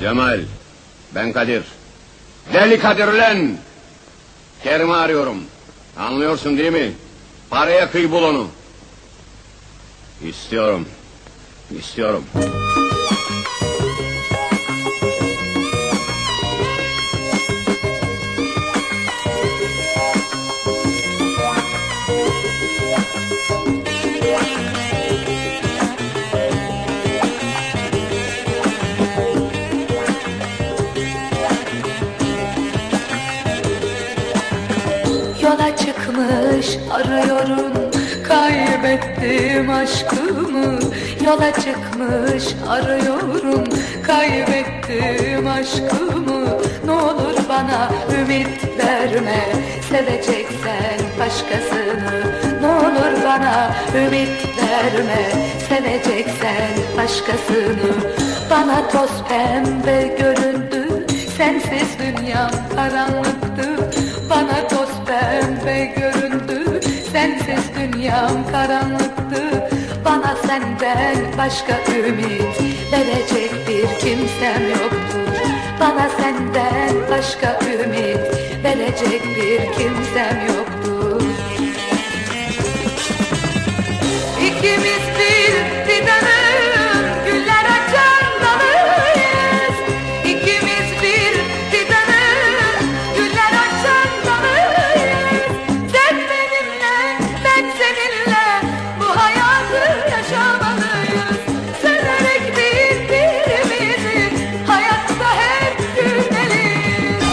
Cemal, ben Kadir. Deli Kadir lan! Kerim'i arıyorum. Anlıyorsun değil mi? Paraya kıy bul onu. İstiyorum. Yola çıkmış arıyorum, kaybettim aşkımı. Yola çıkmış arıyorum, kaybettim aşkımı. Ne olur bana ümit verme, seveceksen başkasını. Ne olur bana ümit verme, seveceksen başkasını. Bana toz pembe göründü, sensiz dünyam karanlıktı. Bana toz pembe göründü, sensiz dünyam karanlıktı. Bana senden başka ümit verecek bir kimsem yoktur. Bana senden başka ümit verecek bir kimsem yoktur. İkimiz bir fidanın güller açan dalıyız. İkimiz bir fidanın güller açan dalıyız. Sen benimle, ben seninle bu hayatı yaşamalıyız. Severek birbirimizi hayatta hep gülmeliyiz.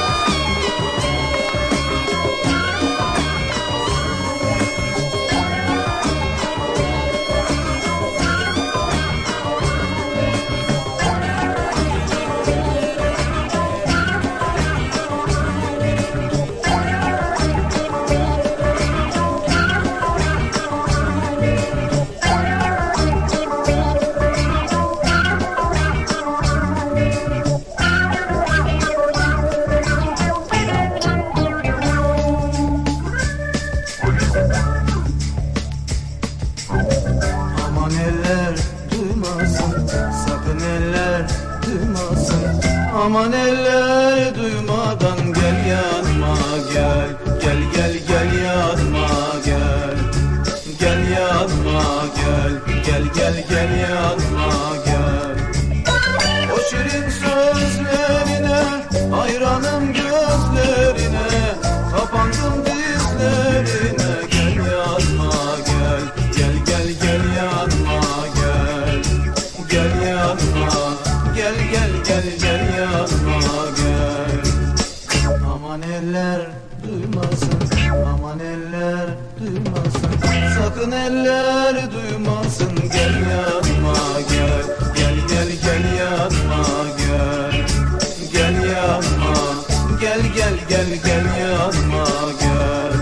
Aman eller duymasın, sakın eller duymasın. Aman eller duymadan gel yanıma gel. Gel gel gel yanıma gel. Gel yanıma gel. Gel gel gel yanıma gel. O şirin sözlerine, hayranım gözlerine, kapandım dizlerine. Gel yanıma gel. Gel gel gel yanıma gel. Gel yanıma. Gel gel gel gel yanıma gel. Aman eller duymasın, aman eller duymasın. Sakın eller duymasın. Gel yanıma gel. Gel gel gel yanıma gel. Gel yanıma. Gel gel gel gel yanıma gel.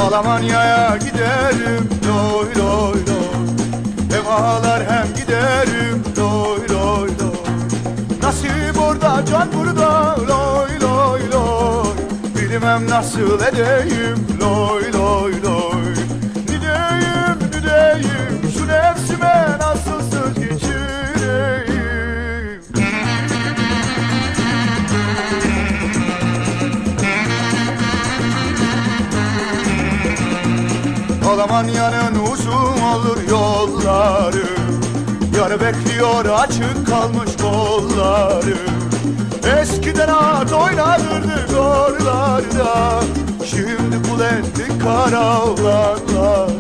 Almanya'ya giderim loy loy loy. Hem ağlar hem giderim loy loy loy. Nasip orada can burada loy loy loy. Bilmem nasıl edeyim loy loy loy. Nideyim şu nefsime nasıl söz geçireyim. Almanya'nın uzun olur yolları. Yar bekliyor açık kalmış kolları. Eskiden at oynanırdı oralarda. Şimdi kul ettik kara olanları.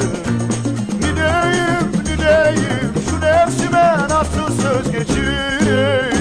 Nideyim şu nefsime nasıl söz geçireyim.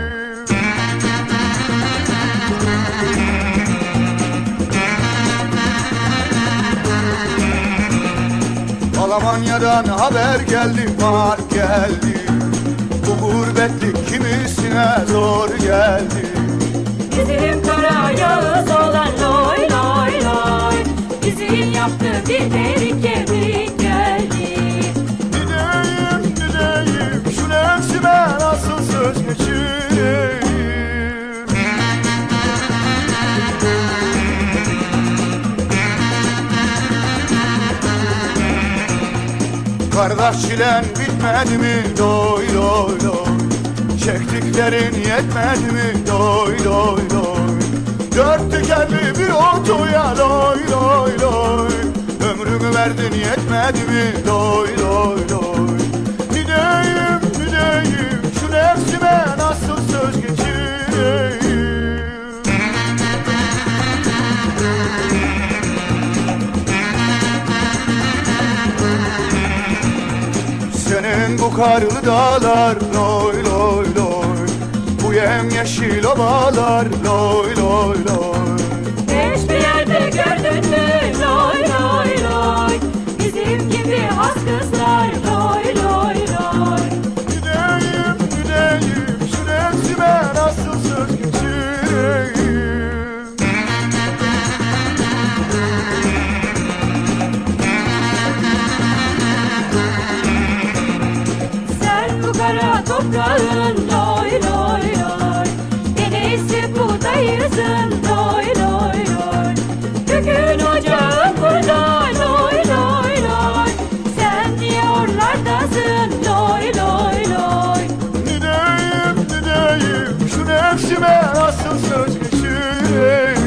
Almanya'dan haber geldi, var geldi. Bu gurbetlik kimisine zor geldi. Bizim kara Yağız olan loy loy loy. Bizim yaptı bir derin kemik geldi. Nideyim şu nefsime nasıl söz geçireyim. Kardeş çilen bitmedi mi loy loy loy. Çektiklerin yetmedi mi loy loy loy. Dört tekerli bir otoya loy loy loy. Ömrümü verdin yetmedi mi loy loy loy. Nideyim şu nefsime nasıl söz geçireyim. Senin bu karlı dağlar loy loy loy. Bu yemyeşil ovalar loy loy loy. Hiçbir yerde gördün mü loy loy loy. Bizim gibi has kızlar loy loy loy. Nideyim şu nefsime nasıl söz geçireyim. Sen bu kara toprağın loy loy loy. En iyisi buğdayısın loy loy loy. Kökün ocağın burada loy loy loy. Sen niye oralardasın loy loy loy. Nideyim şu nefsime nasıl söz geçireyim.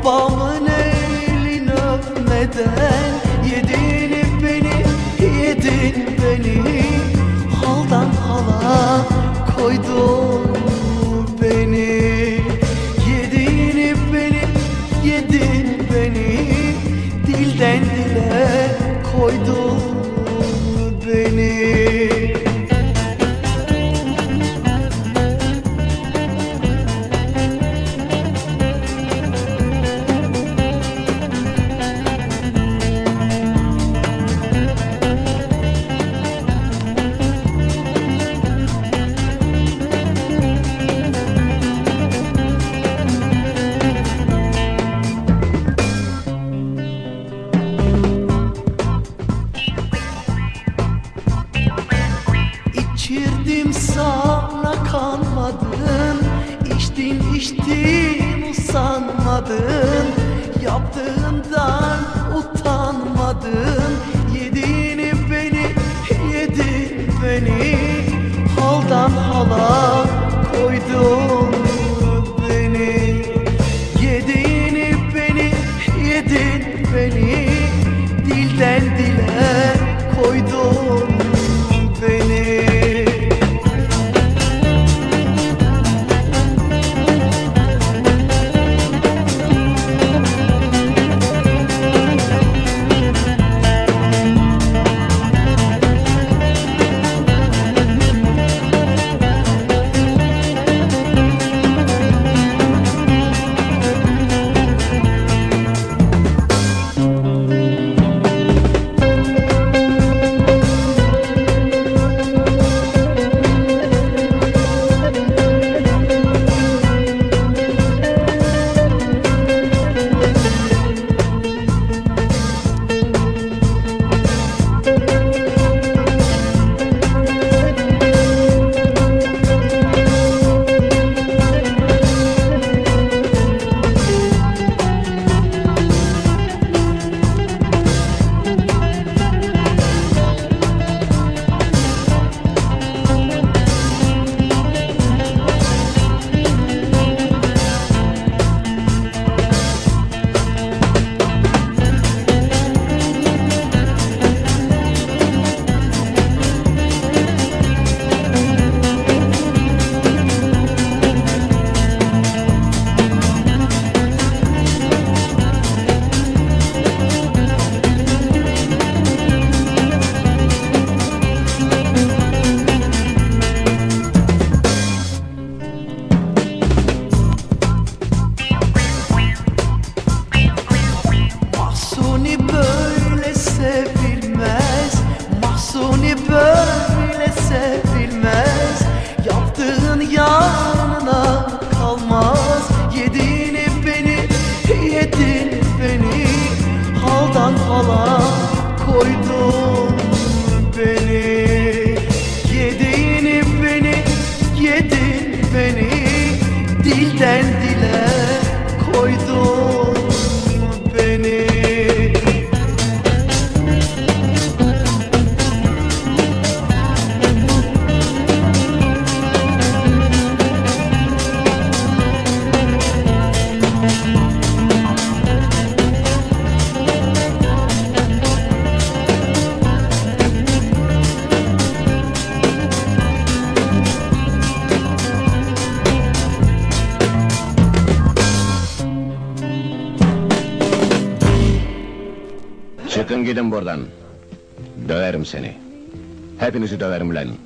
Babamın elini öpmeden yedin beni, yedin beni. Haldan hala koydun beni. Yedin beni, yedin beni. Dilden dile koydun beni. İçirdim sana kanmadın, içtin içtin usanmadın. Yaptığından utanmadın. Yedin beni, yedin beni. Haldan hala koydun beni. Yedin beni, yedin beni. Dilden dile koydun beni. Böyle sevilmez, yaptığın yanına kalmaz. Yedin beni, yedin beni. Haldan hala koydun beni. Yedin beni, yedin beni. Dilden dile koydun beni. Çıkın gidin buradan. Döverim seni. Hepinizi döverim lan.